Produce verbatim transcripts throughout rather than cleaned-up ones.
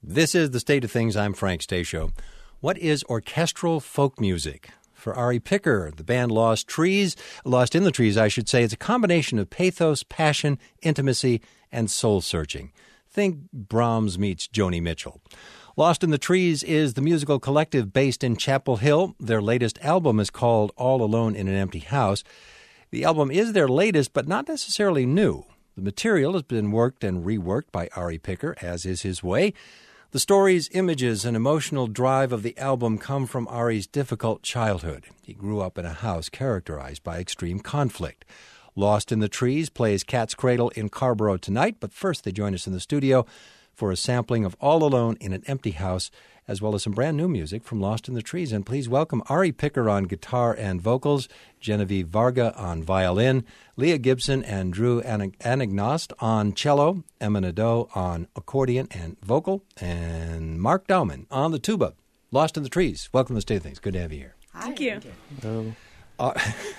This is The State of Things. I'm Frank Stasio. What is orchestral folk music? For Ari Picker, the band Lost Trees, Lost in the Trees, I should say, it's a combination of pathos, passion, intimacy, and soul-searching. Think Brahms meets Joni Mitchell. Lost in the Trees is the musical collective based in Chapel Hill. Their latest album is called All Alone in an Empty House. The album is their latest, but not necessarily new. The material has been worked and reworked by Ari Picker, as is his way. The stories, images, and emotional drive of the album come from Ari's difficult childhood. He grew up in a house characterized by extreme conflict. Lost in the Trees plays Cat's Cradle in Carrboro tonight, but first they join us in the studio for a sampling of All Alone in an Empty House, as well as some brand new music from Lost in the Trees. And please welcome Ari Picker on guitar and vocals, Genevieve Varga on violin, Leah Gibson and Drew Anagnost on cello, Emma Nadeau on accordion and vocal, and Mark Dauman on the tuba. Lost in the Trees. Welcome to the State of Things. Good to have you here. Hi. Thank you. Hello. Uh,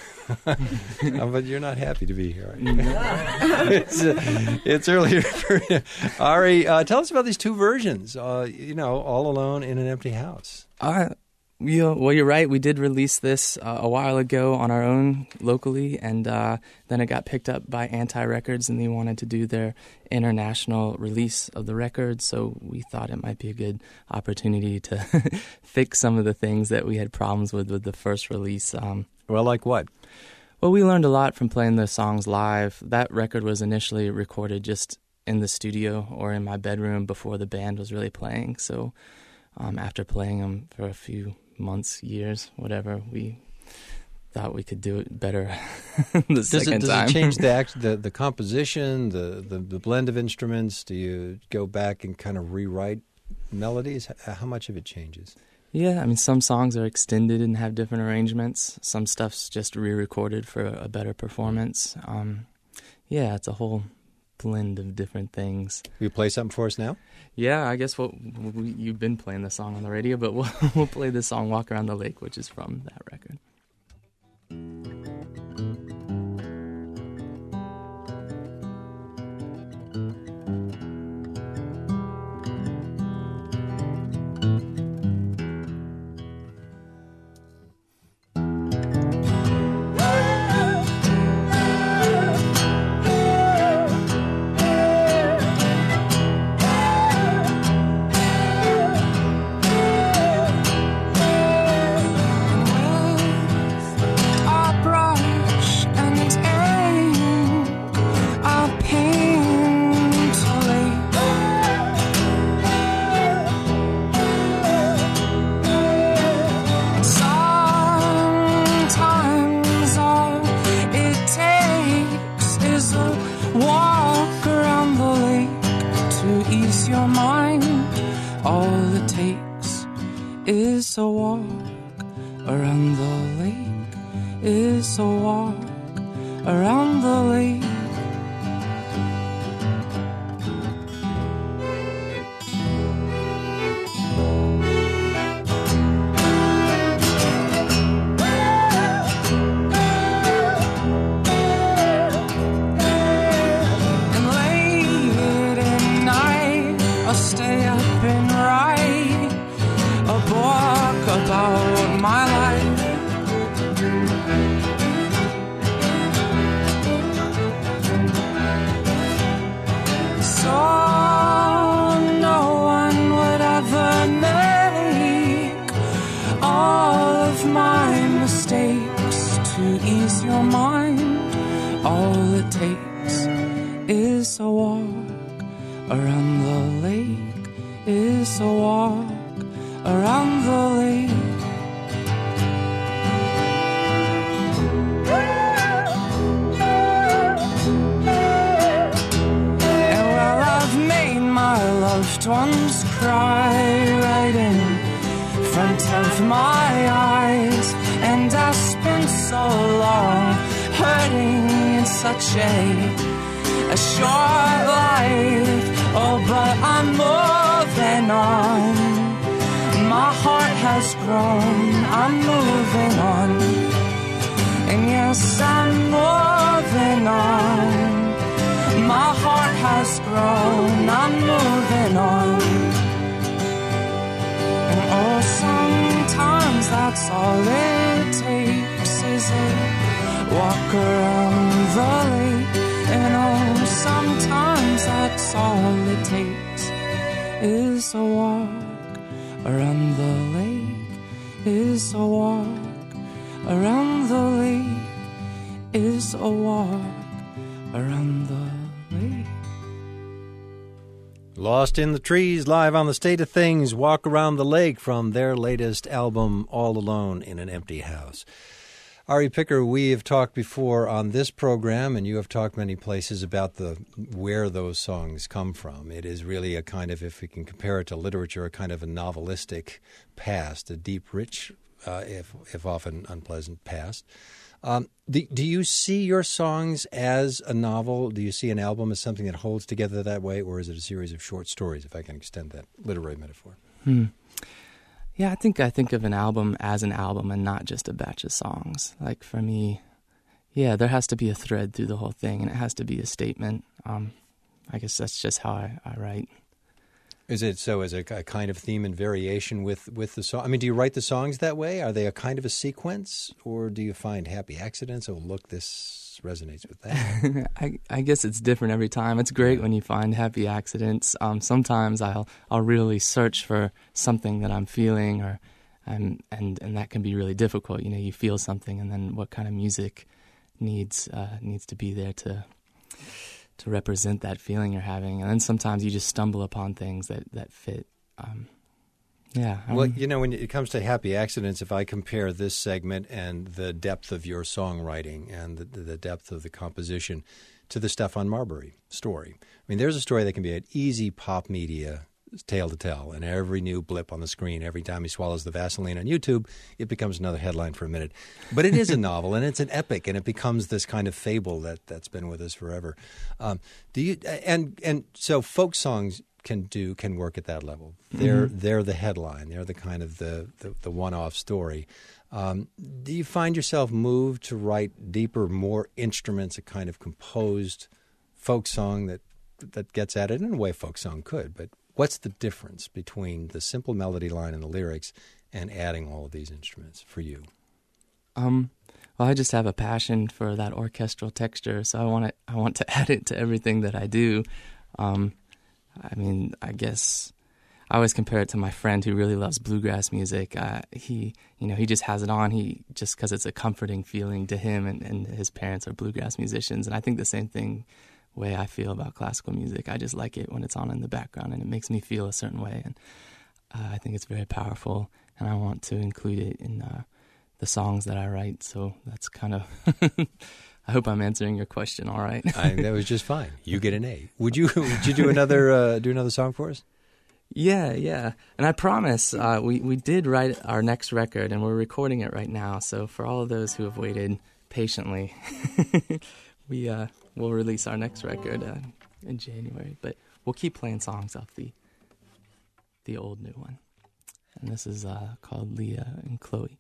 but you're not happy to be here. it's, uh, it's earlier for you. Ari, uh, tell us about these two versions, uh, you know, All Alone in an Empty House. Uh, you know, well, you're right. We did release this uh, a while ago on our own locally, and uh, then it got picked up by Anti Records, and they wanted to do their international release of the record, so we thought it might be a good opportunity to fix some of the things that we had problems with with the first release. Um, well, like what? Well, we learned a lot from playing the songs live. That record was initially recorded just in the studio or in my bedroom before the band was really playing. So um, after playing them for a few months, years, whatever, we thought we could do it better the does second it, does time. Does it change the, act, the the composition, the, the, the blend of instruments? Do you go back and kind of rewrite melodies? How much of it changes? Yeah, I mean, some songs are extended and have different arrangements. Some stuff's just re-recorded for a better performance. Um, yeah, it's a whole blend of different things. Will you play something for us now? Yeah, I guess what we, you've been playing the song on the radio, but we'll, we'll play the song Walk Around the Lake, which is from that record. Is a walk around the lake, is a walk around the lake. And late at night I'll stay up and write a book about my life. So no one would ever make all of my mistakes to ease your mind. All it takes is a walk around the lake, is a walk around the lake. And well, I've made my loved ones cry right in front of my eyes, and I spent so long hurting in such a a short life. Oh, but I'm moving on. My heart has grown, I'm moving on. And yes, I'm moving on. My heart has grown, I'm moving on. walk around the lake. And oh, sometimes that's all it takes, is a walk around the lake, is a walk around the lake, is a walk around the lake. Lost in the Trees, live on the State of Things, Walk Around the Lake, from their latest album, All Alone in an Empty House. Ari Picker, we have talked before on this program, and you have talked many places about the where those songs come from. It is really a kind of, if we can compare it to literature, a kind of a novelistic past, a deep, rich, uh, if if often unpleasant past. Um, do, do you see your songs as a novel? Do you see an album as something that holds together that way, or is it a series of short stories, if I can extend that literary metaphor? Hmm. Yeah, I think I think of an album as an album and not just a batch of songs. Like for me, yeah, there has to be a thread through the whole thing, and it has to be a statement. Um, I guess that's just how I, I write. Is it so as a, a kind of theme and variation with, with the song? I mean, do you write the songs that way? Are they a kind of a sequence, or do you find happy accidents? Oh, look, this resonates with that. I, I guess it's different every time. It's great when you find happy accidents. Um, sometimes I'll I'll really search for something that I'm feeling, or um, and and that can be really difficult. You know, you feel something, and then what kind of music needs uh, needs to be there to. to represent that feeling you're having. And then sometimes you just stumble upon things that, that fit. Um, yeah. I well, mean, you know, when it comes to happy accidents, if I compare this segment and the depth of your songwriting and the, the depth of the composition to the Stephon Marbury story, I mean, there's a story that can be an easy pop media tale to tell, and every new blip on the screen, every time he swallows the Vaseline on YouTube, it becomes another headline for a minute. But it is a novel, and it's an epic, and it becomes this kind of fable that, that's been with us forever. Um, do you and and so folk songs can do can work at that level. They're mm-hmm. they're the headline. They're the kind of the the, the one-off story. Um, do you find yourself moved to write deeper, more instruments, a kind of composed folk song that that gets at it in a way folk song could, but what's the difference between the simple melody line and the lyrics and adding all of these instruments for you? Um, well, I just have a passion for that orchestral texture, so I want to I want to add it to everything that I do. Um, I mean, I guess I always compare it to my friend who really loves bluegrass music. Uh, he, you know, he just has it on. He just because it's a comforting feeling to him, and, and his parents are bluegrass musicians, and I think the same thing. Way I feel about classical music. I just like it when it's on in the background, and it makes me feel a certain way, and uh, I think it's very powerful, and I want to include it in uh, the songs that I write. So that's kind of I hope I'm answering your question all right. I, that was just fine. You get an A. Would you would you do another uh, do another song for us? Yeah, yeah. And I promise uh, we, we did write our next record, and we're recording it right now. So for all of those who have waited patiently, we uh, we'll release our next record uh, in January. But we'll keep playing songs off the the old new one. And this is uh, called Leah and Chloe.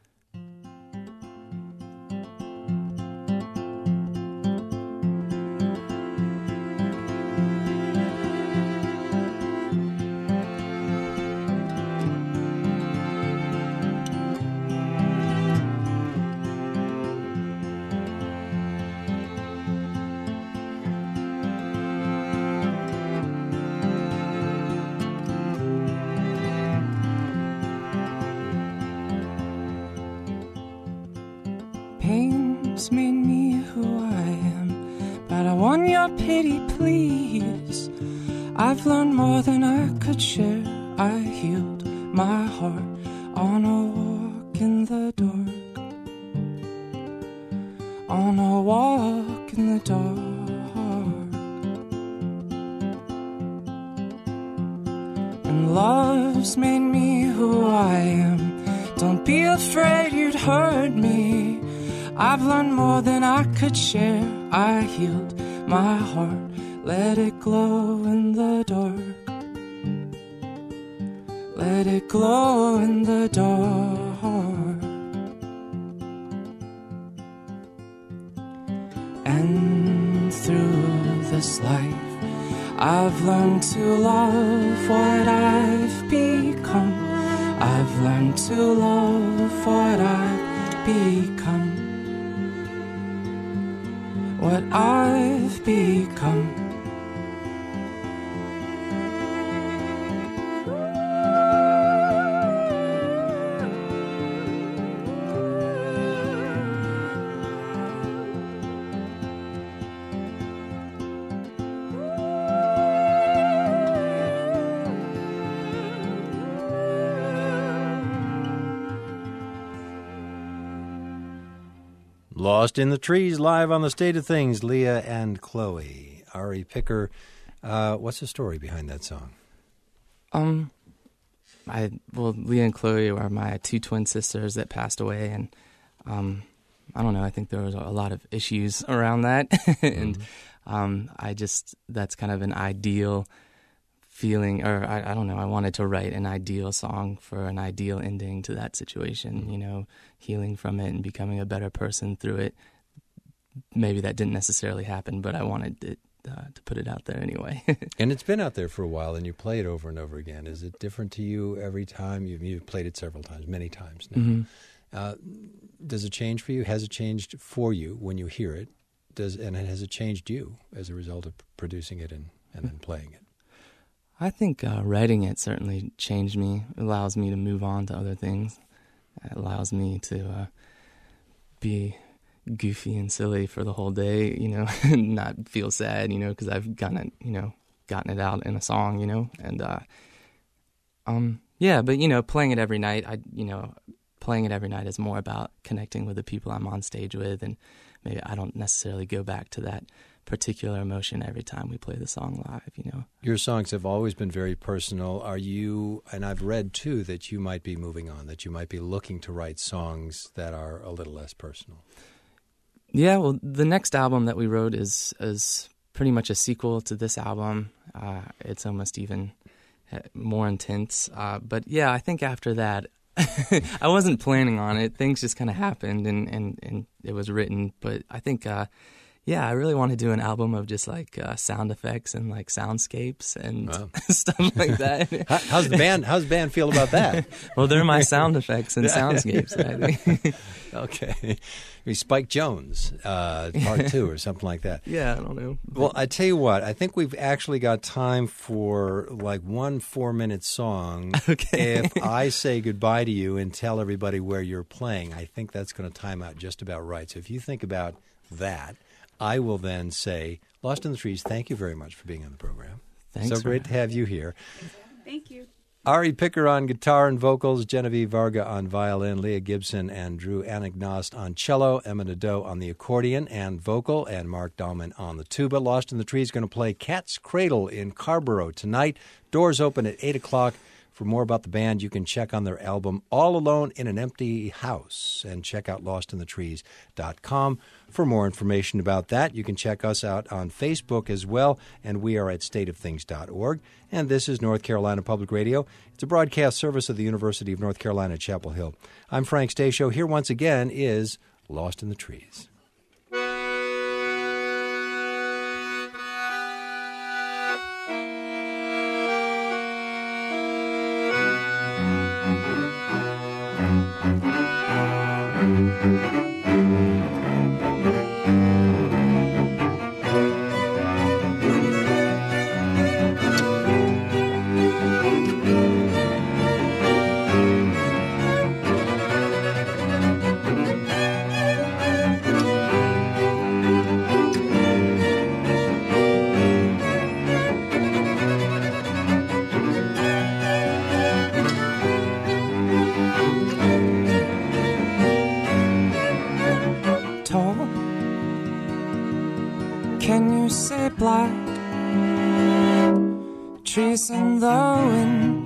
Pain's made me who I am, but I want your pity, please. I've learned more than I could share. I healed my heart on a walk in the dark, on a walk in the dark. And love's made me who I am. Don't be afraid you'd hurt me. I've learned more than I could share. I healed my heart, let it glow in the dark. Let it glow in the dark. And through this life, I've learned to love what I've become. I've learned to love what I've become. what I've become. Lost in the Trees, live on the State of Things, Leah and Chloe. Ari Picker, uh, what's the story behind that song? Um, I well, Leah and Chloe are my two twin sisters that passed away, and um, I don't know. I think there was a lot of issues around that, and mm-hmm. um, I just that's kind of an ideal feeling, or I, I don't know. I wanted to write an ideal song for an ideal ending to that situation. Mm-hmm. You know, healing from it and becoming a better person through it. Maybe that didn't necessarily happen, but I wanted it uh, to put it out there anyway. And it's been out there for a while, and you play it over and over again. Is it different to you every time? You've, you've played it several times, many times now. Mm-hmm. Uh, does it change for you? Has it changed for you when you hear it? Does and has it changed you as a result of producing it and, and then playing it? I think uh, writing it certainly changed me. It allows me to move on to other things. It allows me to uh, be goofy and silly for the whole day, you know, and not feel sad, you know, because I've gotten it, you know, gotten it out in a song, you know, and uh, um, yeah, but you know, playing it every night, I, you know, playing it every night is more about connecting with the people I'm on stage with, and maybe I don't necessarily go back to that particular emotion every time we play the song live, you know. Your songs have always been very personal. Are you, and I've read too that you might be moving on, that you might be looking to write songs that are a little less personal. Yeah, well, the next album that we wrote is is pretty much a sequel to this album. Uh, it's almost even more intense. Uh, but yeah, I think after that, I wasn't planning on it. Things just kind of happened, and, and, and it was written. But I think... Uh, Yeah, I really want to do an album of just like uh, sound effects and like soundscapes and wow. stuff like that. How, how's the band? How's the band feel about that? Well, they're my sound effects and soundscapes. I think. Okay, maybe Spike Jones, uh, part two or something like that. Yeah, I don't know. Well, I tell you what, I think we've actually got time for like one four-minute song. Okay. If I say goodbye to you and tell everybody where you're playing, I think that's going to time out just about right. So if you think about that, I will then say, Lost in the Trees, thank you very much for being on the program. Thanks. So great to have you here. Thank you. Ari Picker on guitar and vocals, Genevieve Varga on violin, Leah Gibson and Drew Anagnost on cello, Emma Nadeau on the accordion and vocal, and Mark Dahlman on the tuba. Lost in the Trees is going to play Cat's Cradle in Carrboro tonight. Doors open at eight o'clock. For more about the band, you can check on their album All Alone in an Empty House and check out lost in the trees dot com. For more information about that, you can check us out on Facebook as well, and we are at state of things dot org. And this is North Carolina Public Radio. It's a broadcast service of the University of North Carolina, Chapel Hill. I'm Frank Stasio. Here once again is Lost in the Trees. Black trees in the wind,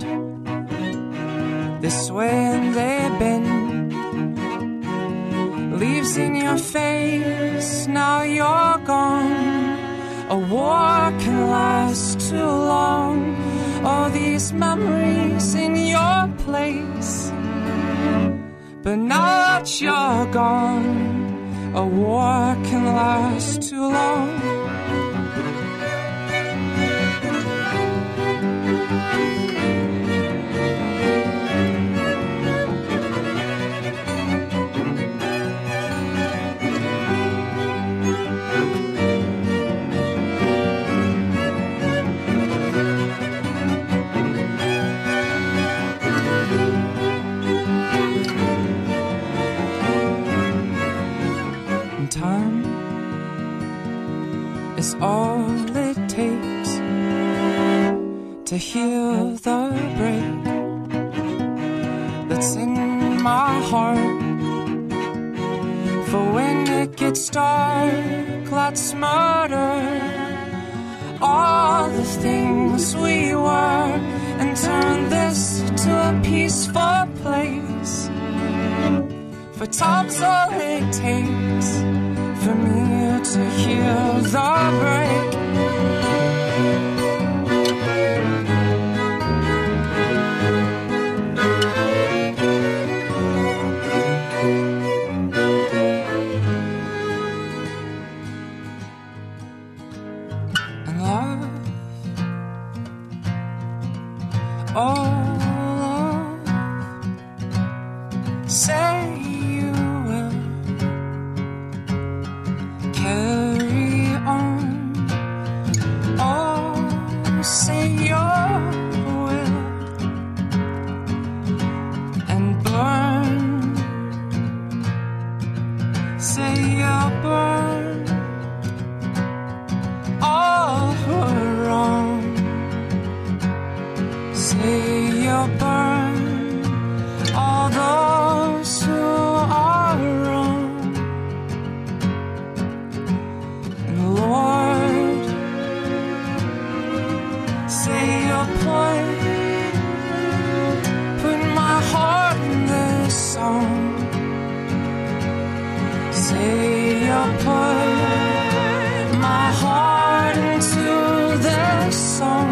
this way and they bend. Leaves in your face, now you're gone. A war can last too long. All these memories in your place, but now that you're gone, a war can last too long. hear the break that's in my heart. For when it gets dark, let's murder all the things we were and turn this to a peaceful place. For time's all it takes for me to hear the break. And love, oh love, say you will carry on. Oh, say you will and burn. Say you'll burn all who are wrong. Say you'll burn all those who are wrong. And Lord, say you'll put, put my heart in this song. Say you'll put my heart into this song.